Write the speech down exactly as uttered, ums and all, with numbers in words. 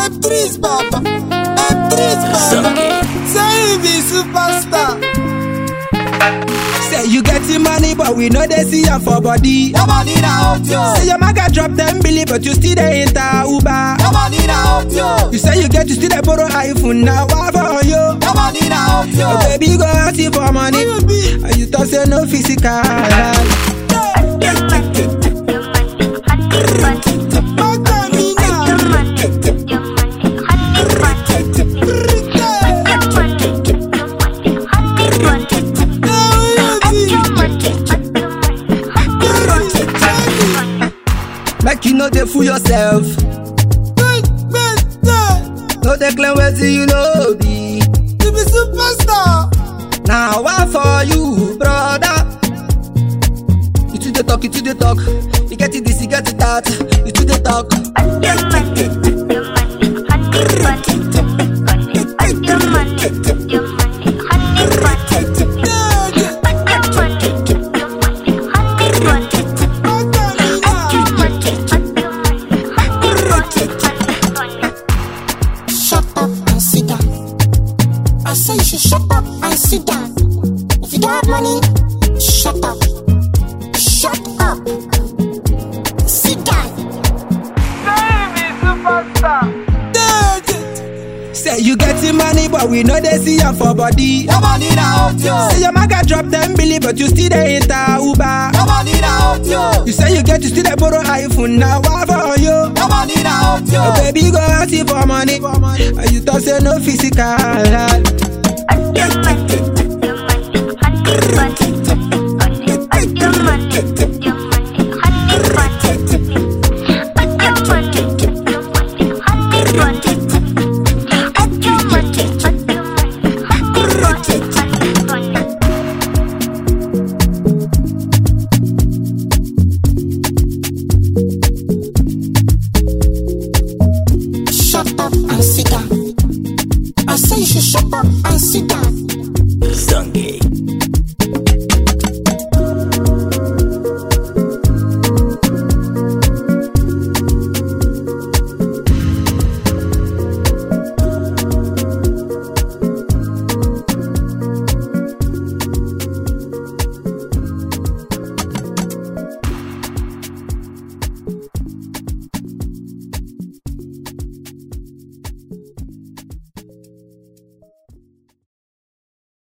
M three Papa, M three Papa. Say you be superstar. Say you getting money, but we know they see you for body. Your money na out yo. Say your maga drop ten billion, but you still dey enter Uber. Your money na out yo. You say you get to still dey borrow iPhone, now what for you? Your money na out yo. Oh, baby, go ask you for money. And you talk say no physical. Make you know they fool yourself. No they claim where you know be. You be superstar. Now what for you, brother? You to the talk, you to the talk. You get it this, you get it that. You to the talk. I say you should shut up and sit down. If you don't have money, shut up. Shut up. Sit down. Say you getting money, but we know they see you for body. Your money na out yo. Say your maga drop ten billion, but you still dey enter Uber. Your money na out yo. You say you get to still dey borrow iPhone, now what for you? Your money na out yo. Oh, baby, go ask you for money. And you talk say no physical.